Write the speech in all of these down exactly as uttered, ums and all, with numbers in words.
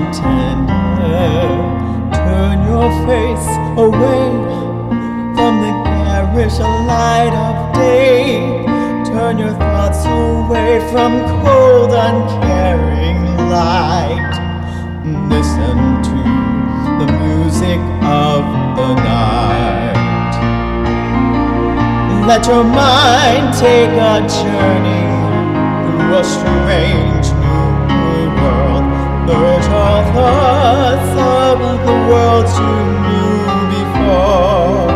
and tender. Turn your face away from the garish light of day. Turn your thoughts away from cold, uncaring light. Listen to the music of the night. Let your mind take a journey through a strange new world. Merge all thoughts of the worlds you knew before.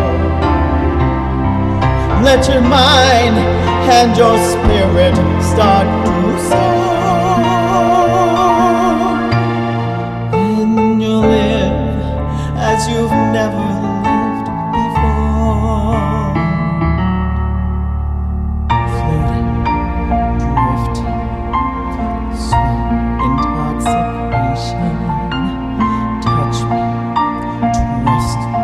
Let your mind and your spirit start to soar. And you'll live as you've never lived before. Floating, drifting, sweet intoxication. Touch me, trust me,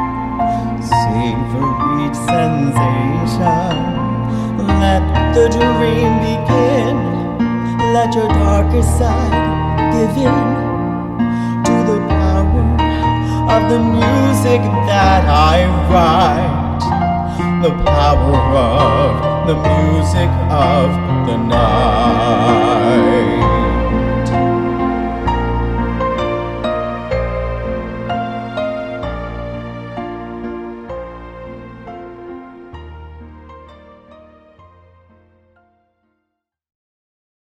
savory sensation. Let the dream begin. Let your darker side give in to the power of the music that I write. The power of the music of the